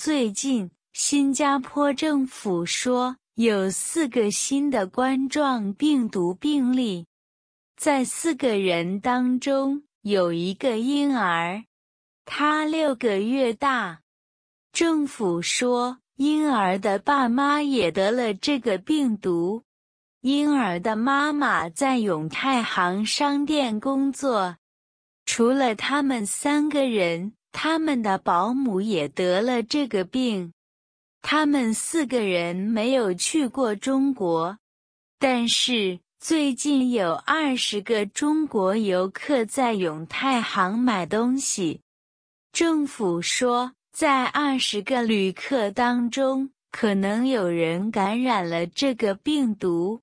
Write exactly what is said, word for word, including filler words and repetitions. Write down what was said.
最近，新加坡政府说有四个新的冠状病毒病例，在四个人当中有一个婴儿，他六个月大。政府说，婴儿的爸妈也得了这个病毒。婴儿的妈妈在永泰行商店工作。除了他们三个人，他们的保姆也得了这个病。他们四个人没有去过中国，但是最近有二十个中国游客在永泰行买东西。政府说，在二十个旅客当中，可能有人感染了这个病毒。